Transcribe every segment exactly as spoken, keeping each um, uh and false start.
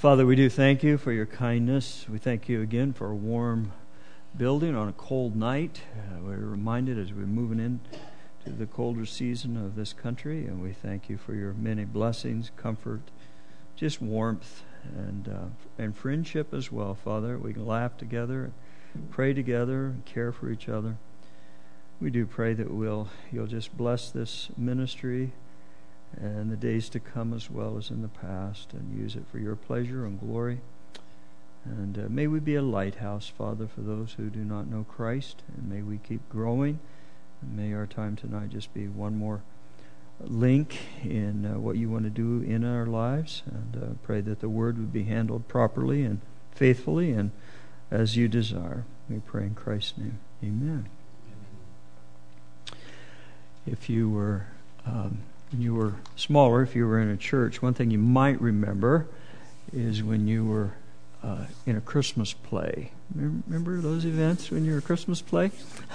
Father, we do thank you for your kindness. We thank you again for a warm building on a cold night. Uh, we're reminded as we're moving in to the colder season of this country, and we thank you for your many blessings, comfort, just warmth, and uh, and friendship as well, Father. We can laugh together, pray together, and care for each other. We do pray that we'll you'll just bless this ministry and the days to come as well as in the past, and use it for your pleasure and glory. And uh, may we be a lighthouse, Father, for those who do not know Christ, and may we keep growing, and may our time tonight just be one more link in uh, what you want to do in our lives, and uh, pray that the word would be handled properly and faithfully and as you desire. We pray in Christ's name. Amen. If you were um, when you were smaller, if you were in a church, one thing you might remember is when you were uh, in a Christmas play. Remember those events when you were a Christmas play?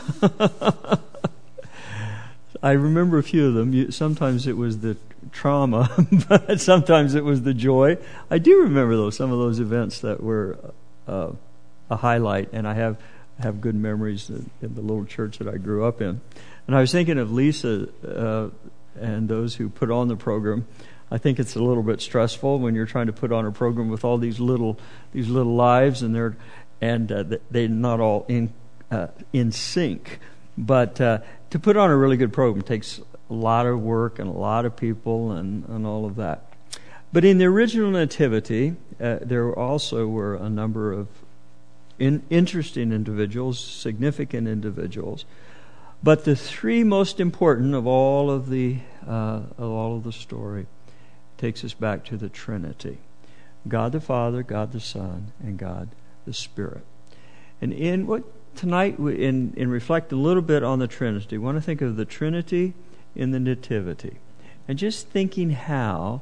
I remember a few of them. Sometimes it was the trauma, but sometimes it was the joy. I do remember those some of those events that were uh, a highlight, and I have have good memories in, in the little church that I grew up in. And I was thinking of Lisa uh, and those who put on the program. I think it's a little bit stressful when you're trying to put on a program with all these little these little lives, and they're and uh, they're not all in uh, in sync. But uh, to put on a really good program takes a lot of work and a lot of people and, and all of that. But in the original Nativity, uh, there also were a number of in, interesting individuals, significant individuals. But the three most important of all of the uh, of all of the story takes us back to the Trinity: God the Father, God the Son, and God the Spirit. And in what tonight, we in in reflect a little bit on the Trinity. We want to think of the Trinity in the Nativity, and just thinking how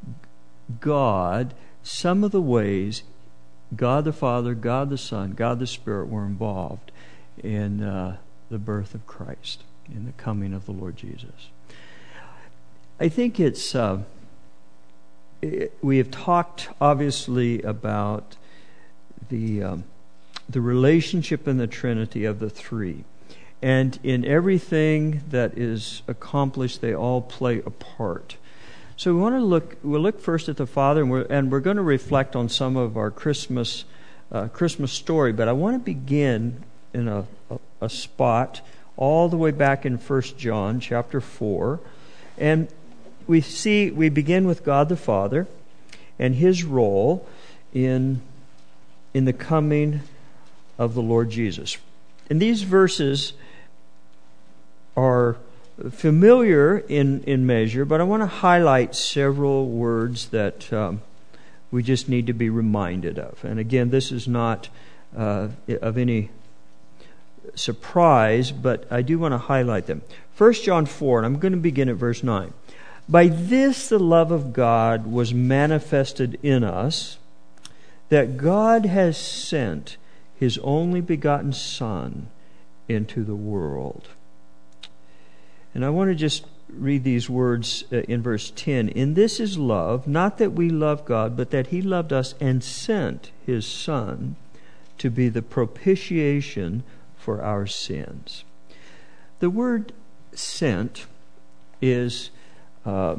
God, some of the ways God the Father, God the Son, God the Spirit were involved in Uh, the birth of Christ, in the coming of the Lord Jesus. I think it's, uh, it, we have talked obviously about the um, the relationship in the Trinity of the three. And in everything that is accomplished, they all play a part. So we want to look, we'll look first at the Father, and we're, and we're going to reflect on some of our Christmas uh, Christmas story, but I want to begin in a, a, a spot all the way back in First John chapter four. And we see, we begin with God the Father and His role in, in the coming of the Lord Jesus. And these verses are familiar in, in measure, but I want to highlight several words that um, we just need to be reminded of. And again, this is not uh, of any surprise, but I do want to highlight them. First John four, and I'm going to begin at verse nine. By this the love of God was manifested in us, that God has sent His only begotten Son into the world. And I want to just read these words in verse ten. In this is love, not that we love God, but that He loved us and sent His Son to be the propitiation for our sins. The word sent is uh,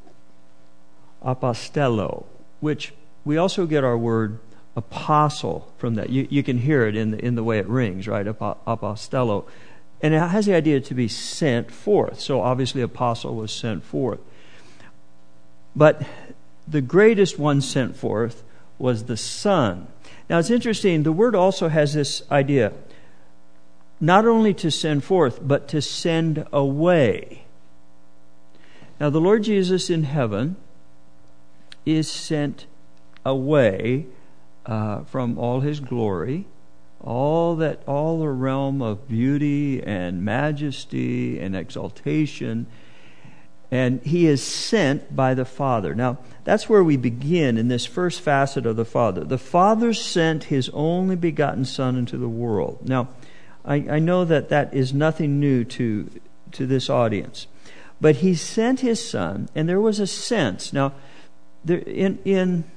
apostello, which we also get our word apostle from that. You, you can hear it in the, in the way it rings, right? Apostello. And it has the idea to be sent forth. So obviously apostle was sent forth. But the greatest one sent forth was the Son. Now it's interesting, the word also has this idea not only to send forth, but to send away. Now the Lord Jesus in heaven is sent away uh, from all His glory, all that, all the realm of beauty and majesty and exaltation, and He is sent by the Father. Now that's where we begin in this first facet of the Father. The Father sent His only begotten Son into the world. Now I, I know that that is nothing new to to this audience. But He sent His Son, and there was a sense. Now, there, in, in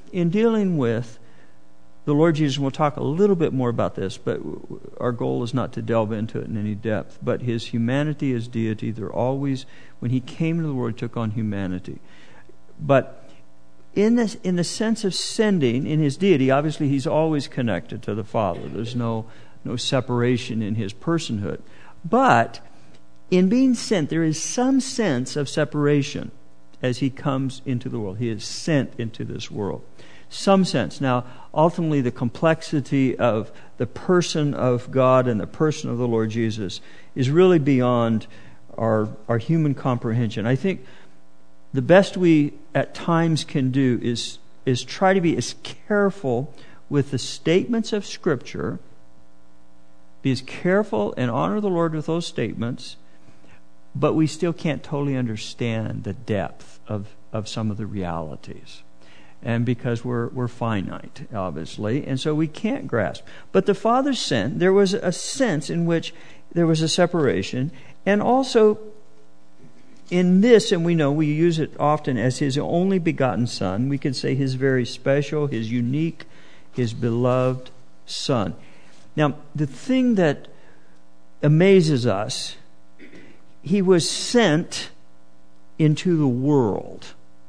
in dealing with the Lord Jesus, we'll talk a little bit more about this, but our goal is not to delve into it in any depth. But his humanity, his deity, they're always, when he came into the world, he took on humanity. But in this, in the sense of sending, in his deity, obviously he's always connected to the Father. There's no no separation in his personhood. But in being sent, there is some sense of separation as he comes into the world. He is sent into this world. Some sense. Now, ultimately, the complexity of the person of God and the person of the Lord Jesus is really beyond our, our human comprehension. I think the best we at times can do is, is try to be as careful with the statements of Scripture, be as careful and honor the Lord with those statements, but we still can't totally understand the depth of, of some of the realities. And because we're we're finite, obviously, and so we can't grasp. But the Father sent, there was a sense in which there was a separation, and also in this, and we know we use it often as his only begotten Son, we could say his very special, his unique, his beloved Son. Now, the thing that amazes us, he was sent into the world.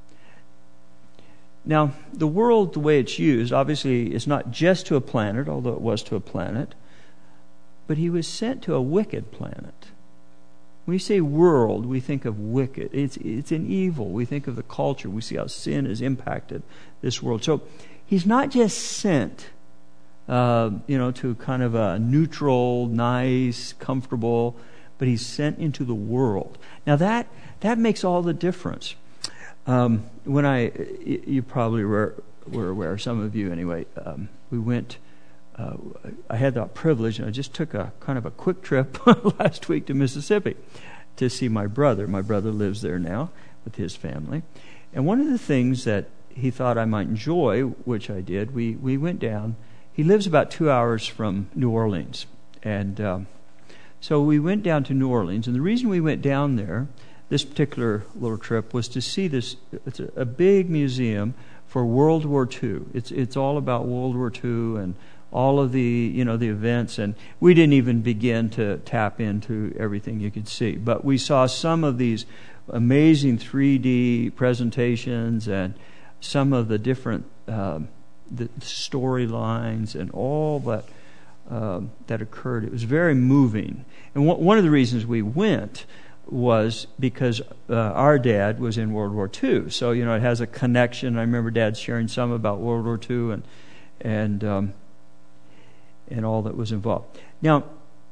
Now, the world, the way it's used, obviously is not just to a planet, although it was to a planet, but he was sent to a wicked planet. When we say world, we think of wicked. It's it's an evil. We think of the culture. We see how sin has impacted this world. So he's not just sent, uh, you know, to kind of a neutral, nice, comfortable, but he's sent into the world. Now that that makes all the difference. Um, when I, you probably were, were aware, some of you anyway, um, we went, uh, I had that privilege, and I just took a kind of a quick trip last week to Mississippi to see my brother. My brother lives there now with his family. And one of the things that he thought I might enjoy, which I did, we, we went down. He lives about two hours from New Orleans. And um, so we went down to New Orleans. And the reason we went down there, this particular little trip, was to see this. It's a, a big museum for World War Two. It's it's all about World War Two and all of the you know the events. And we didn't even begin to tap into everything you could see, but we saw some of these amazing three D presentations and some of the different um, the storylines and all that uh, that occurred. It was very moving. And w- one of the reasons we went was because uh, our dad was in World War Two, so you know it has a connection. I remember Dad sharing some about World War Two and and um, and all that was involved. Now,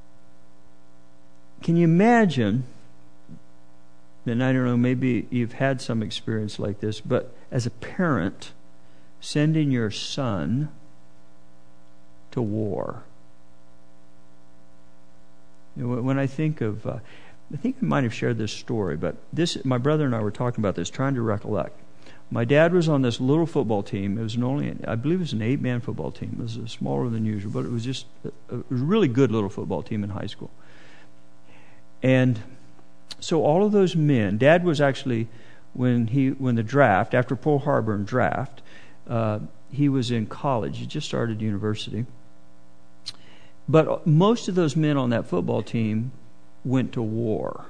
can you imagine? And I don't know, maybe you've had some experience like this, but as a parent, sending your son to war. You know, when I think of uh, I think I might have shared this story, but this my brother and I were talking about this, trying to recollect. My dad was on this little football team. It was an only, I believe it was an eight-man football team. It was smaller than usual, but it was just a, a really good little football team in high school. And so all of those men, Dad was actually, when he when the draft, after Pearl Harbor and draft, uh, he was in college. He just started university. But most of those men on that football team went to war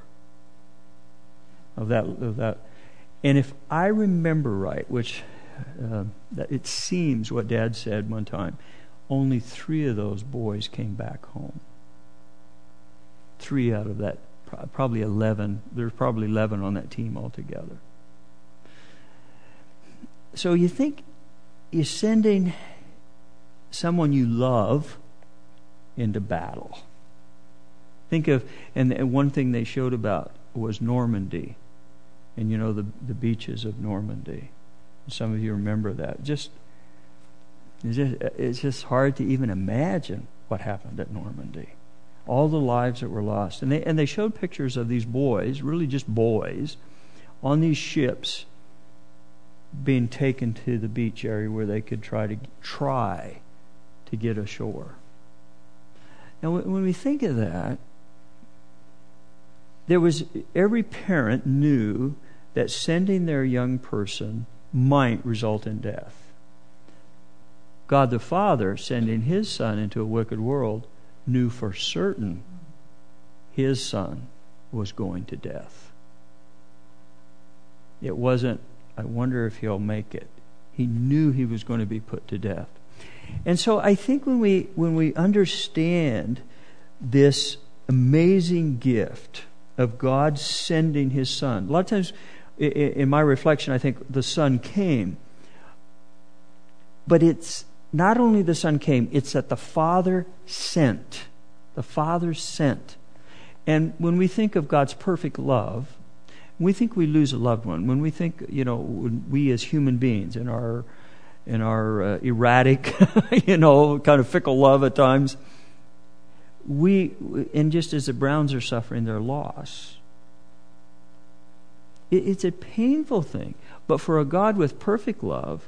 of that of that and if I remember right, which uh, that it seems what Dad said one time, only three of those boys came back home. Three out of that, probably eleven. There's probably eleven on that team altogether. So you think you're sending someone you love into battle. Think of, and, and one thing they showed about was Normandy, and you know the the beaches of Normandy. Some of you remember that. Just it's just it's just hard to even imagine what happened at Normandy. All the lives that were lost, and they and they showed pictures of these boys, really just boys, on these ships, being taken to the beach area where they could try to try to get ashore. Now, when we think of that, there was every parent knew that sending their young person might result in death. God the Father, sending His Son into a wicked world, knew for certain His Son was going to death. It wasn't, I wonder if He'll make it. He knew He was going to be put to death. And so I think when we when we understand this amazing gift of God sending His Son, a lot of times in my reflection, I think the Son came. But it's not only the Son came, it's that the Father sent. The Father sent. And when we think of God's perfect love, we think we lose a loved one. When we think, you know, we as human beings in our in our uh, erratic, you know, kind of fickle love at times, we, and just as the Browns are suffering their loss, it, it's a painful thing. But for a God with perfect love,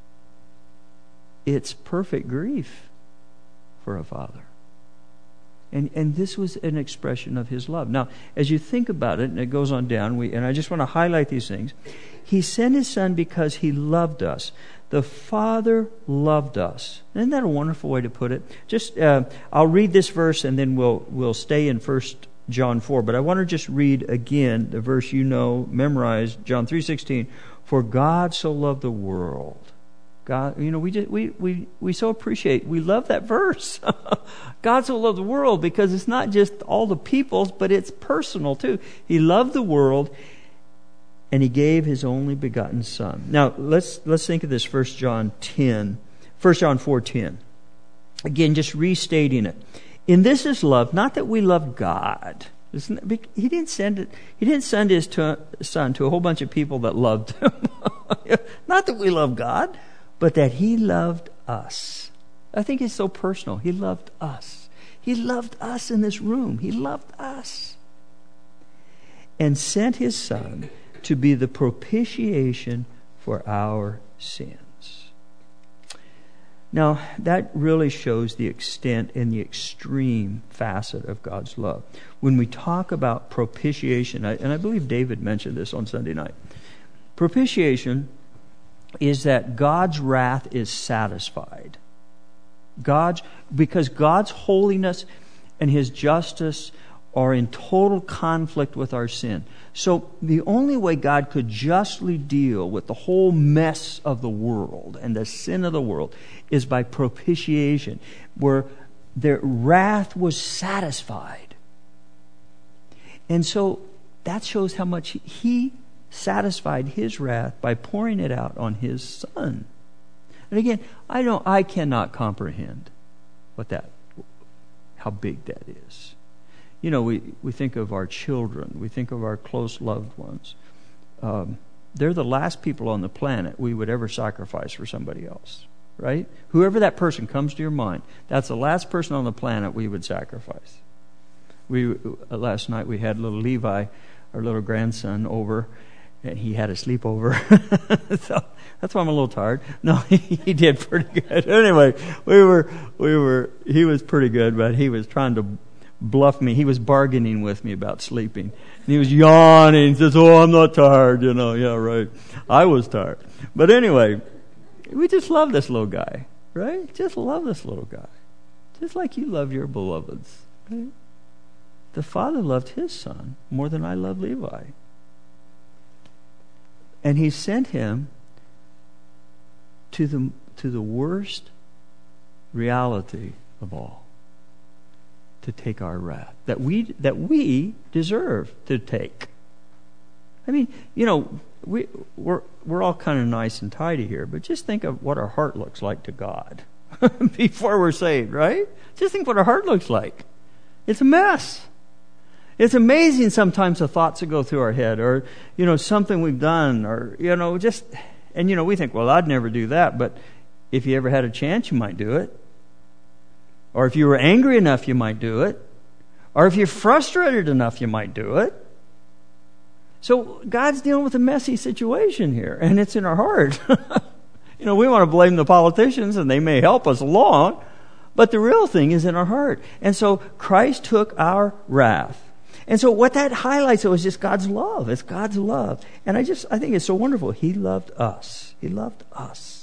it's perfect grief for a father. And and this was an expression of His love. Now, as you think about it, and it goes on down, we and I just want to highlight these things. He sent His Son because He loved us. The Father loved us. Isn't that a wonderful way to put it? Just uh, I'll read this verse and then we'll we'll stay in First John four. But I want to just read again the verse you know, memorized, John three sixteen. For God so loved the world. God, you know, we just, we we we so appreciate, we love that verse. God so loved the world because it's not just all the peoples, but it's personal too. He loved the world, and He gave His only begotten Son. Now let's let's think of this. First John ten, First John four ten. Again, just restating it. In this is love, not that we love God. He didn't send it. He didn't send His to, Son to a whole bunch of people that loved Him. Not that we love God, but that He loved us. I think it's so personal. He loved us. He loved us in this room. He loved us. And sent His Son to be the propitiation for our sins. Now, that really shows the extent and the extreme facet of God's love. When we talk about propitiation, and I believe David mentioned this on Sunday night, propitiation is that God's wrath is satisfied. God's, because God's holiness and His justice are in total conflict with our sin. So the only way God could justly deal with the whole mess of the world and the sin of the world is by propitiation, where their wrath was satisfied. And so that shows how much He satisfied His wrath by pouring it out on His Son. And again, I don't, I cannot comprehend what that, how big that is. You know, we, we think of our children, we think of our close loved ones. Um, they're the last people on the planet we would ever sacrifice for somebody else, right? Whoever that person comes to your mind, that's the last person on the planet we would sacrifice. We uh, last night we had little Levi, our little grandson, over. And he had a sleepover. So that's why I'm a little tired. No, he, he did pretty good. Anyway, we were, we were, he was pretty good, but he was trying to bluff me. He was bargaining with me about sleeping. And he was yawning. He says, oh, I'm not tired. You know, yeah, right. I was tired. But anyway, we just love this little guy, right? Just love this little guy. Just like you love your beloveds, right? The Father loved His Son more than I love Levi. And He sent Him to the to the worst reality of all, to take our wrath that we that we deserve to take. I mean, you know, we we're we're all kind of nice and tidy here, but just think of what our heart looks like to God before we're saved, right? Just think what our heart looks like. It's a mess. It's amazing sometimes the thoughts that go through our head, or, you know, something we've done, or, you know, just, and, you know, we think, well, I'd never do that, but if you ever had a chance, you might do it. Or if you were angry enough, you might do it. Or if you're frustrated enough, you might do it. So God's dealing with a messy situation here, and it's in our heart. You know, we want to blame the politicians, and they may help us along, but the real thing is in our heart. And so Christ took our wrath. And so what that highlights was just God's love. It's God's love. And I just, I think it's so wonderful. He loved us. He loved us.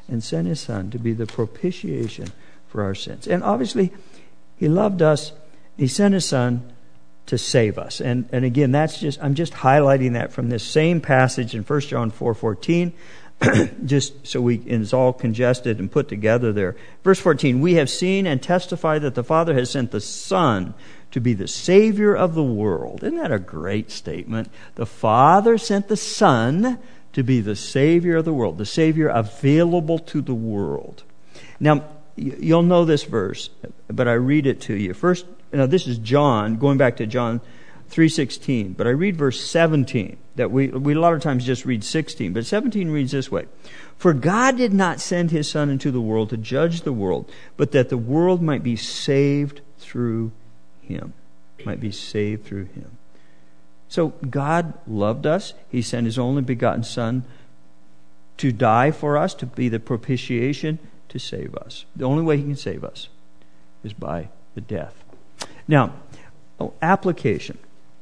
and sent His Son to be the propitiation for our sins. And obviously, He loved us. He sent His Son to save us. And and again, that's just I'm just highlighting that from this same passage in First John four fourteen. Just so we, and it's all congested and put together there. Verse fourteen, we have seen and testify that the Father has sent the Son to be the Savior of the world. Isn't that a great statement? The Father sent the Son to be the Savior of the world, the Savior available to the world. Now, you'll know this verse, but I read it to you. First, now this is John, going back to John three sixteen, but I read verse seventeen. That we, we a lot of times just read sixteen, but seventeen reads this way. For God did not send His Son into the world to judge the world, but that the world might be saved through Him. Might be saved through Him. So God loved us. He sent His only begotten Son to die for us, to be the propitiation, to save us. The only way He can save us is by the death. Now, oh, application.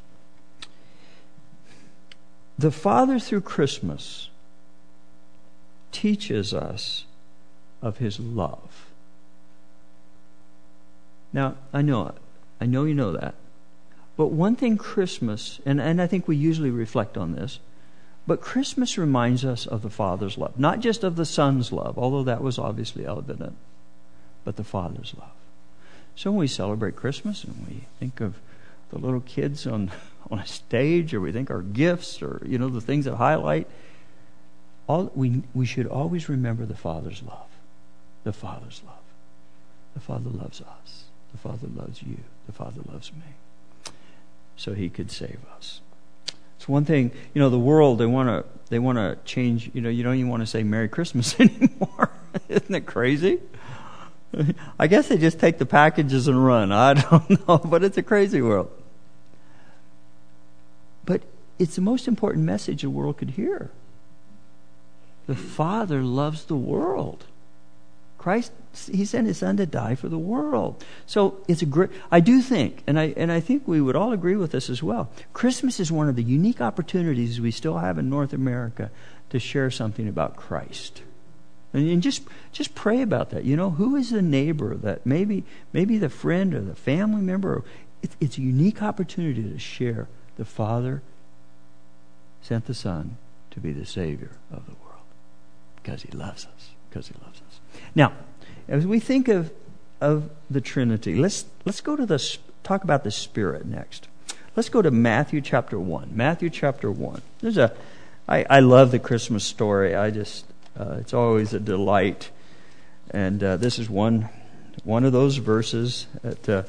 The Father, through Christmas, teaches us of His love. Now, I know it. I know you know that. But one thing Christmas, and, and I think we usually reflect on this, but Christmas reminds us of the Father's love. Not just of the Son's love, although that was obviously evident, but the Father's love. So when we celebrate Christmas and we think of the little kids on, on a stage, or we think our gifts, or you know the things that highlight, all we we should always remember the Father's love. The Father's love. The Father loves us. The Father loves you. The Father loves me. So He could save us. It's one thing, you know, the world, they want to they want to change, you know, you don't even want to say Merry Christmas anymore. Isn't it crazy? I guess they just take the packages and run. I don't know, but it's a crazy world. But it's the most important message the world could hear. The Father loves the world. Christ, He sent His Son to die for the world. So it's a great, I do think, and I and I think we would all agree with this as well. Christmas is one of the unique opportunities we still have in North America to share something about Christ. And, and just just pray about that. You know, who is the neighbor that maybe maybe the friend or the family member? It, it's a unique opportunity to share. The Father sent the Son to be the Savior of the world because He loves us. Because He loves us. Now, as we think of of the Trinity, let's let's go to the talk about the Spirit next. Let's go to Matthew chapter one. Matthew chapter one. There's a I, I love the Christmas story. I just uh, it's always a delight, and uh, this is one one of those verses that. Uh,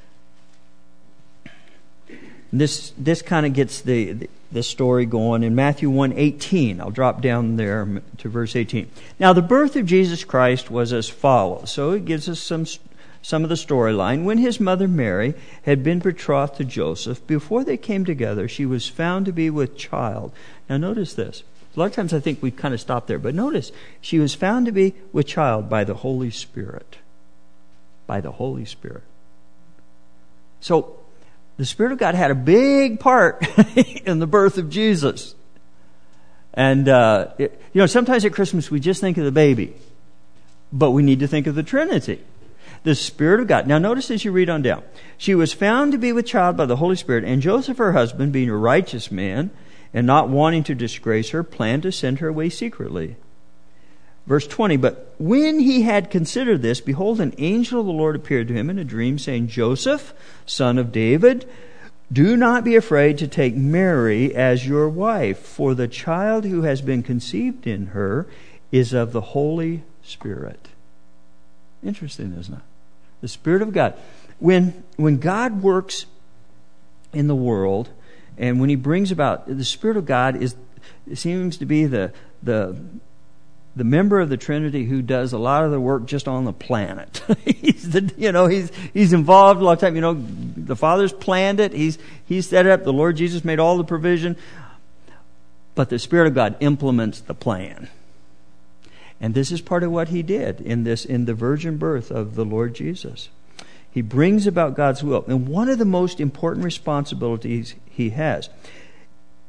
This this kind of gets the, the the story going in Matthew one eighteen. I'll drop down there to verse eighteen. Now the birth of Jesus Christ was as follows. So it gives us some some of the storyline. When His mother Mary had been betrothed to Joseph, before they came together, she was found to be with child. Now notice this. A lot of times I think we kind of stop there, but notice she was found to be with child by the Holy Spirit. By the Holy Spirit. So the Spirit of God had a big part in the birth of Jesus. And, uh, it, you know, sometimes at Christmas we just think of the baby. But we need to think of the Trinity. The Spirit of God. Now notice as you read on down. She was found to be with child by the Holy Spirit, and Joseph, her husband, being a righteous man, and not wanting to disgrace her, planned to send her away secretly. Verse twenty, but when he had considered this, behold, an angel of the Lord appeared to him in a dream, saying, Joseph, son of David, do not be afraid to take Mary as your wife, for the child who has been conceived in her is of the Holy Spirit. Interesting, isn't it? The Spirit of God. When, when God works in the world, and when He brings about, the Spirit of God is seems to be the the the member of the Trinity who does a lot of the work just on the planet. he's the, you know, he's he's involved a lot of time. You know, the Father's planned it. He's he's set it up. The Lord Jesus made all the provision. But the Spirit of God implements the plan. And this is part of what He did in this in the virgin birth of the Lord Jesus. He brings about God's will. And one of the most important responsibilities He has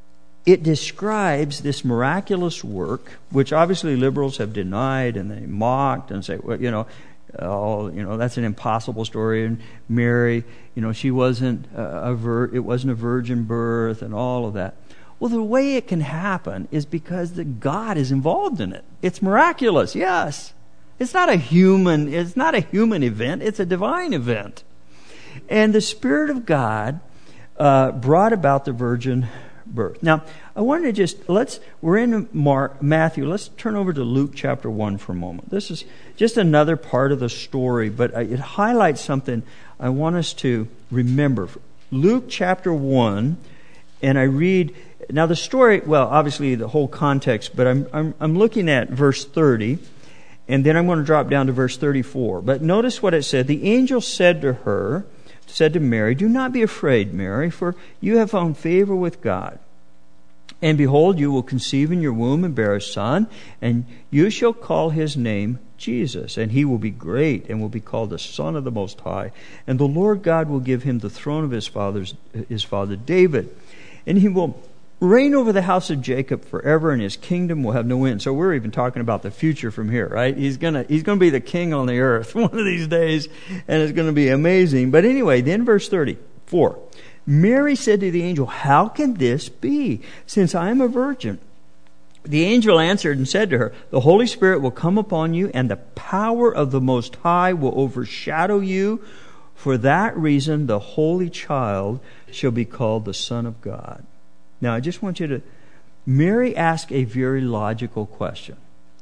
it describes this miraculous work, which obviously liberals have denied and they mocked and say, well, you know, oh, you know, that's an impossible story. And Mary, you know, she wasn't a vir- it wasn't a virgin birth and all of that. Well, the way it can happen is because the God is involved in it. It's miraculous, yes. It's not a human, it's not a human event, it's a divine event. And the Spirit of God uh, brought about the virgin birth. Now, I wanted to just, let's, we're in Mark, Matthew, let's turn over to Luke chapter one for a moment. This is just another part of the story, but it highlights something I want us to remember. Luke chapter one, and I read, now the story, well, obviously the whole context, but I'm, I'm, I'm looking at verse thirty, and then I'm going to drop down to verse thirty-four. But notice what it said. The angel said to her, said to Mary, "Do not be afraid, Mary, for you have found favor with God. And behold, you will conceive in your womb and bear a son, and you shall call his name Jesus. And he will be great and will be called the Son of the Most High. And the Lord God will give him the throne of his father's his father David. And he will reign over the house of Jacob forever, and his kingdom will have no end." So we're even talking about the future from here, right? He's gonna he's gonna be the king on the earth one of these days, and it's gonna be amazing. But anyway, then verse thirty-four. Mary said to the angel, "How can this be, since I am a virgin?" The angel answered and said to her, "The Holy Spirit will come upon you, and the power of the Most High will overshadow you. For that reason, the Holy Child shall be called the Son of God." Now, I just want you to, Mary asked a very logical question.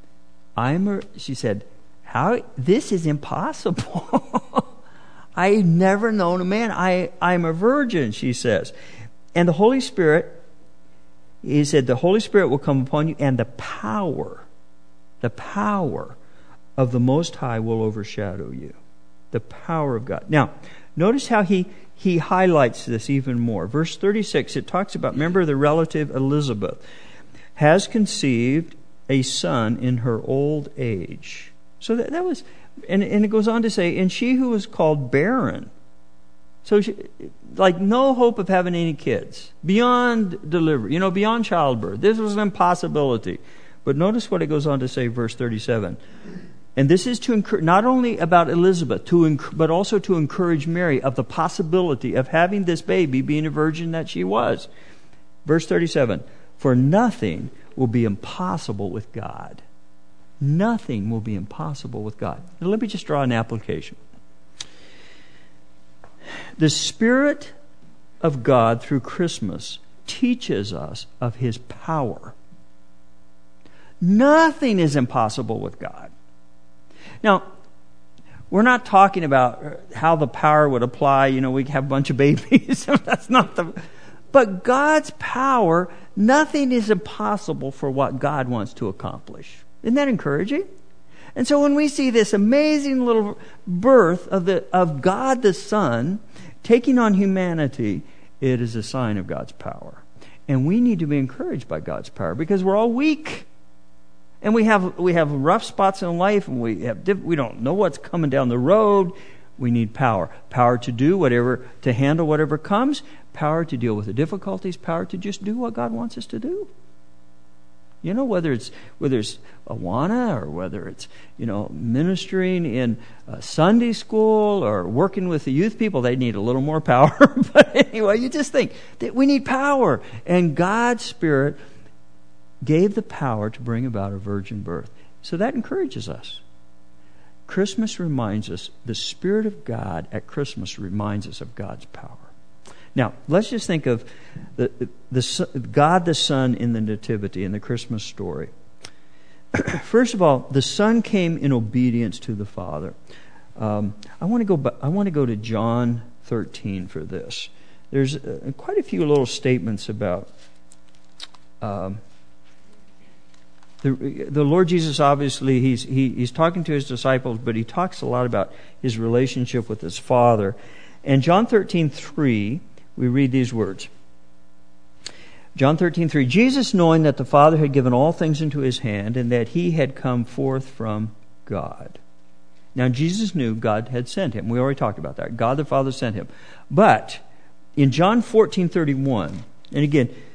I'm a, she said, "How, this is impossible. I've never known a man. I, I'm a virgin," she says. "And the Holy Spirit," he said, "the Holy Spirit will come upon you, and the power, the power of the Most High will overshadow you." The power of God. Now, notice how he He highlights this even more. Verse thirty-six, it talks about, remember the relative Elizabeth, has conceived a son in her old age. So that, that was, and, and it goes on to say, "And she who was called barren." So she, like no hope of having any kids. Beyond delivery, you know, beyond childbirth. This was an impossibility. But notice what it goes on to say, verse thirty-seven. And this is to encourage, not only about Elizabeth, to but also to encourage Mary of the possibility of having this baby being a virgin that she was. Verse thirty-seven, "For nothing will be impossible with God." Nothing will be impossible with God. Now let me just draw an application. The Spirit of God through Christmas teaches us of His power. Nothing is impossible with God. Now, we're not talking about how the power would apply. You know, we have a bunch of babies. That's not the... But God's power, nothing is impossible for what God wants to accomplish. Isn't that encouraging? And so when we see this amazing little birth of the of God the Son taking on humanity, it is a sign of God's power. And we need to be encouraged by God's power because we're all weak. And we have we have rough spots in life, and we have we don't know what's coming down the road. We need power, power to do whatever, to handle whatever comes, power to deal with the difficulties, power to just do what God wants us to do. You know, whether it's whether it's Awana or whether it's you know ministering in uh, Sunday school or working with the youth people, they need a little more power. But anyway, you just think that we need power, and God's Spirit gave the power to bring about a virgin birth. So that encourages us. Christmas reminds us, the Spirit of God at Christmas reminds us of God's power. Now, let's just think of the, the God the Son in the Nativity, in the Christmas story. First of all, the Son came in obedience to the Father. Um, I want to go. I want to go to John thirteen for this. There's uh, quite a few little statements about um, the the Lord Jesus. Obviously, he's he, he's talking to his disciples, but he talks a lot about his relationship with his Father. And John thirteen three. We read these words. John thirteen three. Jesus, knowing that the Father had given all things into his hand and that he had come forth from God. Now, Jesus knew God had sent him. We already talked about that. God the Father sent him. But in John fourteen thirty-one, and again,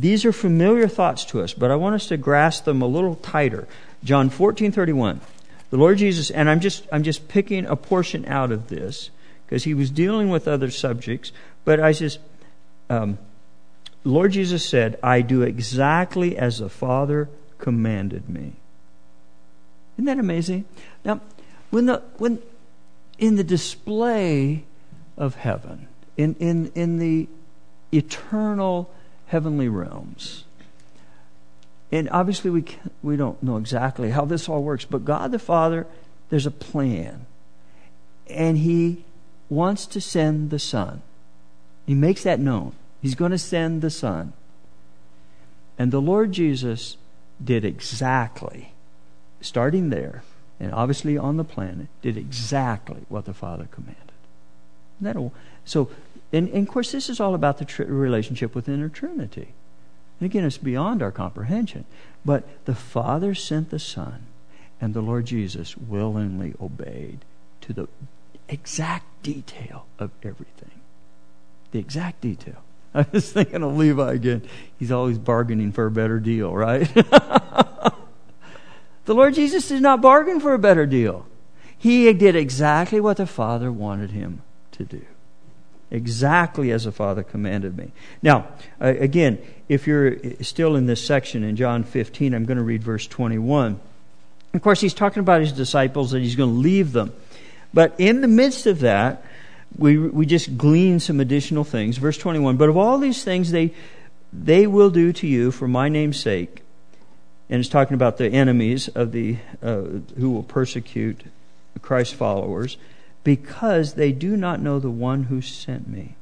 These are familiar thoughts to us, but I want us to grasp them a little tighter. John fourteen thirty-one. The Lord Jesus, and I'm just I'm just picking a portion out of this because he was dealing with other subjects, but I just um, Lord Jesus said, "I do exactly as the Father commanded me." Isn't that amazing? Now, when the when in the display of heaven, in in in the eternal heavenly realms, and obviously we can't, we don't know exactly how this all works, but God the Father, there's a plan, and He wants to send the Son. He makes that known. He's going to send the Son, and the Lord Jesus did exactly, starting there, and obviously on the planet, did exactly what the Father commanded. That so, and, and of course, this is all about the tr- relationship within the Trinity. And again, it's beyond our comprehension. But the Father sent the Son, and the Lord Jesus willingly obeyed to the exact detail of everything. The exact detail. I was thinking of Levi again. He's always bargaining for a better deal, right? The Lord Jesus did not bargain for a better deal. He did exactly what the Father wanted him to do. Exactly as the Father commanded me. Now, uh, again, if you're still in this section in John fifteen, I'm going to read verse twenty-one. Of course, he's talking about his disciples and he's going to leave them. But in the midst of that, we we just glean some additional things. Verse twenty-one, but of all these things they they will do to you for my name's sake. And it's talking about the enemies of the uh, who will persecute Christ's followers, because they do not know the one who sent me.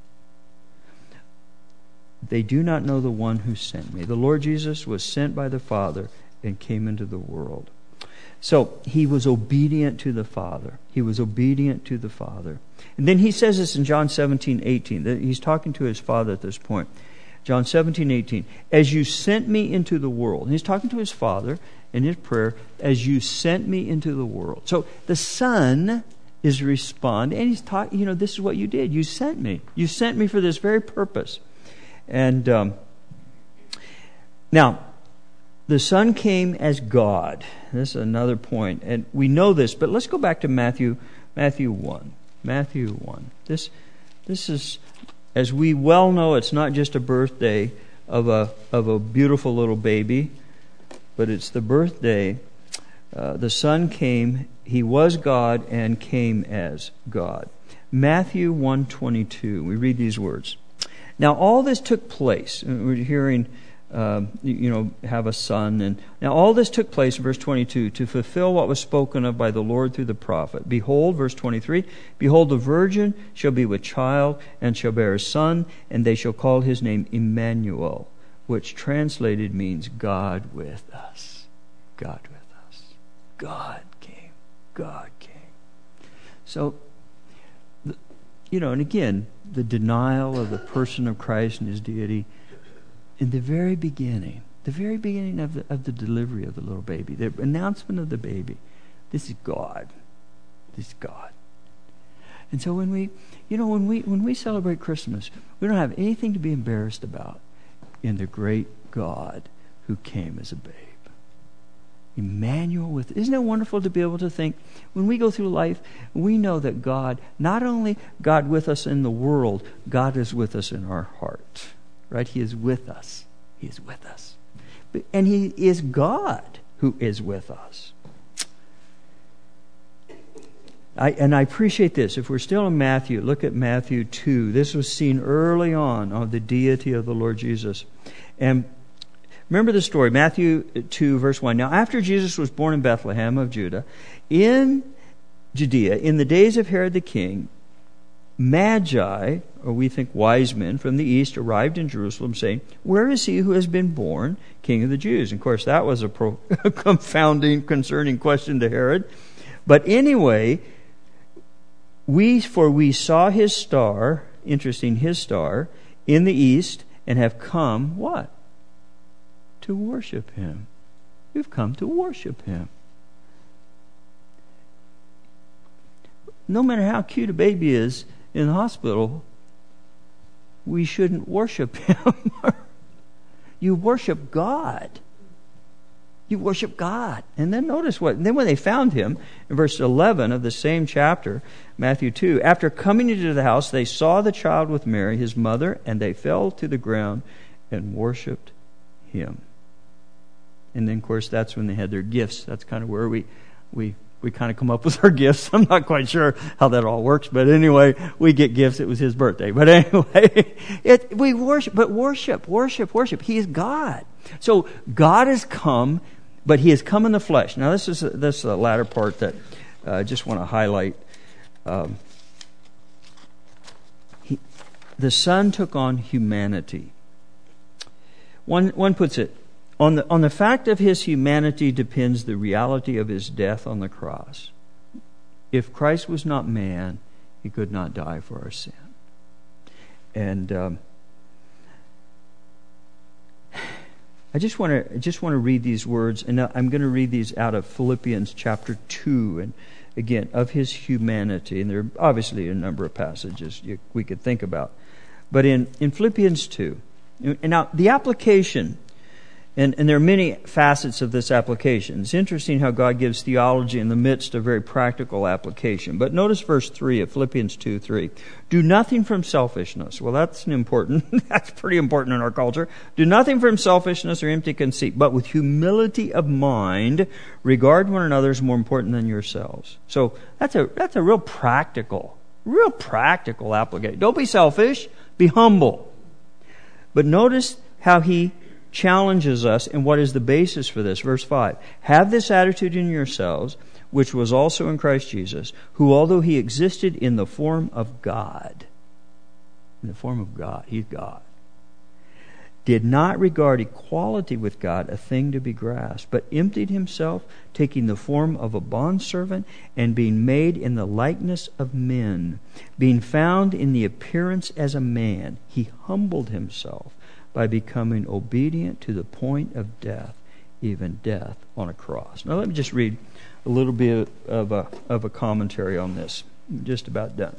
They do not know the one who sent me. The Lord Jesus was sent by the Father and came into the world. So he was obedient to the Father. He was obedient to the Father. And then he says this in John seventeen eighteen. He's talking to his Father at this point. John seventeen eighteen. As you sent me into the world. And he's talking to his Father in his prayer. As you sent me into the world. So the Son is respond, and he's talking, you know, this is what you did. You sent me. You sent me for this very purpose. And um, now, the Son came as God. This is another point. And we know this, but let's go back to Matthew Matthew one. Matthew one. This this is, as we well know, it's not just a birthday of a of a beautiful little baby, but it's the birthday. Uh, the Son came, He was God and came as God. Matthew one twenty-two, we read these words. Now all this took place. We're hearing, uh, you know, have a son. And now all this took place, verse twenty-two, to fulfill what was spoken of by the Lord through the prophet. Behold, verse twenty-three, behold, the virgin shall be with child and shall bear a son, and they shall call his name Emmanuel, which translated means God with us. God with us. God came. God came. So, you know, and again, the denial of the person of Christ and His deity in the very beginning, the very beginning of the, of the delivery of the little baby, the announcement of the baby, this is God. This is God. And so when we, you know, when we when we celebrate Christmas, we don't have anything to be embarrassed about in the great God who came as a babe. Emmanuel with, isn't it wonderful to be able to think, when we go through life, we know that God, not only God with us in the world, God is with us in our heart. Right? He is with us. He is with us. But, and He is God who is with us. I, and I appreciate this. If we're still in Matthew, look at Matthew two. This was seen early on of the deity of the Lord Jesus. And remember the story, Matthew two, verse one. Now, after Jesus was born in Bethlehem of Judah, in Judea, in the days of Herod the king, Magi, or we think wise men from the east, arrived in Jerusalem, saying, "Where is he who has been born King of the Jews?" And of course, that was a pro- confounding, concerning question to Herod. But anyway, we, for we saw his star, interesting, his star, in the east, and have come, what? To worship him. We've come to worship him. No matter how cute a baby is in the hospital, we shouldn't worship him. You worship God. You worship God. And then notice what, and then when they found him, in verse eleven of the same chapter, Matthew two, after coming into the house, they saw the child with Mary, his mother, and they fell to the ground and worshiped him. And then, of course, that's when they had their gifts. That's kind of where we we we kind of come up with our gifts. I'm not quite sure how that all works, but anyway, we get gifts. It was his birthday. But anyway, it, we worship, but worship, worship, worship. He is God. So God has come, but he has come in the flesh. Now, this is this is the latter part that uh, I just want to highlight. Um, he, the Son took on humanity. One one puts it, On the, on the fact of his humanity depends the reality of his death on the cross. If Christ was not man, he could not die for our sin. And um, I just want to just want to read these words, and I'm going to read these out of Philippians chapter two, and again, of his humanity. And there are obviously a number of passages you, we could think about. But in, in Philippians two, and now the application, And, and there are many facets of this application. It's interesting how God gives theology in the midst of very practical application. But notice verse three of Philippians two three. Do nothing from selfishness. Well, that's an important, that's pretty important in our culture. Do nothing from selfishness or empty conceit, but with humility of mind, regard one another as more important than yourselves. So that's a that's a real practical, real practical application. Don't be selfish, be humble. But notice how he challenges us, and what is the basis for this? Verse five. Have this attitude in yourselves, which was also in Christ Jesus, who, although he existed in the form of God, in the form of God, he's God, did not regard equality with God a thing to be grasped, but emptied himself, taking the form of a bondservant, and being made in the likeness of men. Being found in the appearance as a man, he humbled himself by becoming obedient to the point of death, even death on a cross. Now let me just read a little bit of a, of a commentary on this. I'm just about done.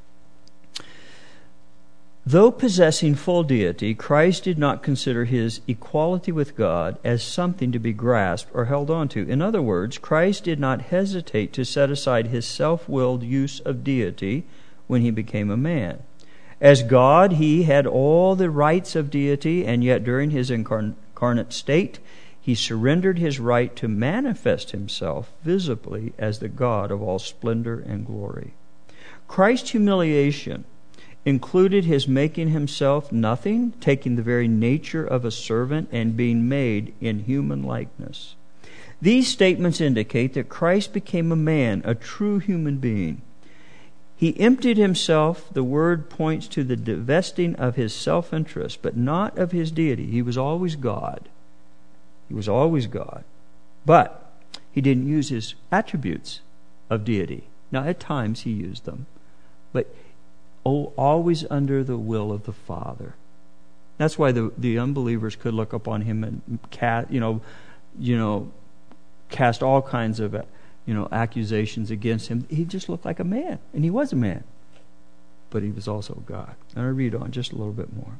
Though possessing full deity, Christ did not consider his equality with God as something to be grasped or held on to. In other words, Christ did not hesitate to set aside his self-willed use of deity when he became a man. As God, he had all the rights of deity, and yet during his incarnate state, he surrendered his right to manifest himself visibly as the God of all splendor and glory. Christ's humiliation included his making himself nothing, taking the very nature of a servant, and being made in human likeness. These statements indicate that Christ became a man, a true human being. He emptied himself. The word points to the divesting of his self-interest, but not of his deity. He was always God. He was always God. But he didn't use his attributes of deity. Now, at times he used them, but oh, always under the will of the Father. That's why the, the unbelievers could look upon him and cast, you know, you know, cast all kinds of you know, accusations against him. He just looked like a man, and he was a man. But he was also God. And I read on just a little bit more.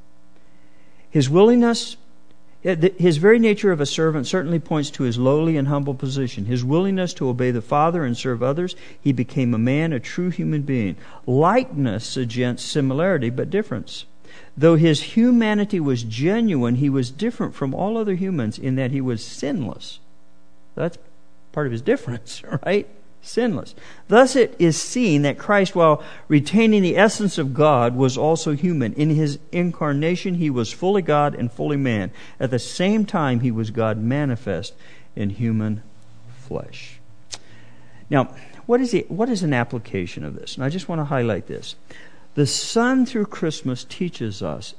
His willingness, his very nature of a servant certainly points to his lowly and humble position. His willingness to obey the Father and serve others, he became a man, a true human being. Likeness suggests similarity, but difference. Though his humanity was genuine, he was different from all other humans in that he was sinless. That's part of his difference, right? Sinless. Thus it is seen that Christ, while retaining the essence of God, was also human. In his incarnation, he was fully God and fully man. At the same time, he was God manifest in human flesh. Now, what is it, what is an application of this? And I just want to highlight this. The Son through Christmas teaches us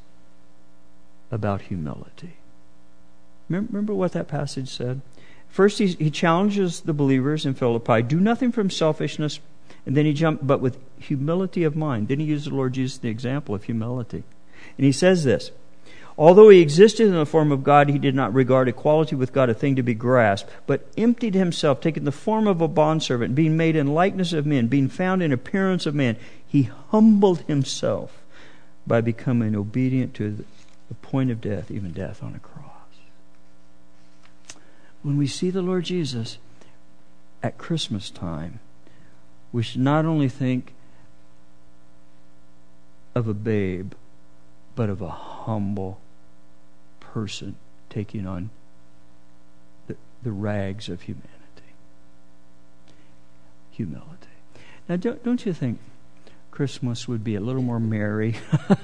about humility. Remember what that passage said? First, he, he challenges the believers in Philippi, do nothing from selfishness, and then he jumped, but with humility of mind. Then he used the Lord Jesus the example of humility. And he says this, although he existed in the form of God, he did not regard equality with God a thing to be grasped, but emptied himself, taking the form of a bondservant, being made in likeness of men, being found in appearance of man. He humbled himself by becoming obedient to the point of death, even death on a cross. when we see the Lord Jesus at Christmas time, we should not only think of a babe, but of a humble person taking on the, the rags of humanity. Humility. Now, don't, don't you think Christmas would be a little more merry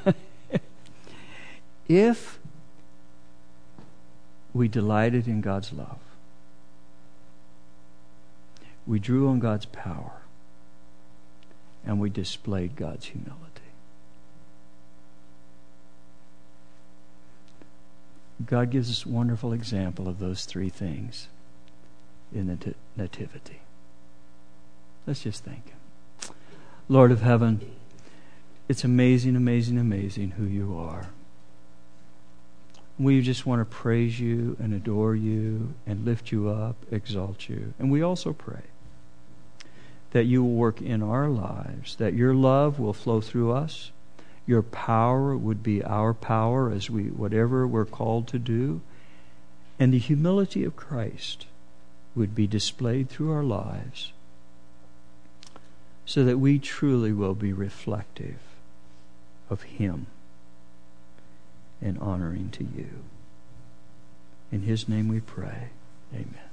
if we delighted in God's love? We drew on God's power, and we displayed God's humility. God gives us a wonderful example of those three things in the Nativity. Let's just thank Him. Lord of heaven, it's amazing, amazing, amazing who you are. We just want to praise you and adore you and lift you up, exalt you. And we also pray that you will work in our lives, that your love will flow through us, your power would be our power as we, whatever we're called to do, and the humility of Christ would be displayed through our lives, so that we truly will be reflective of Him and honoring to you. In His name we pray. Amen.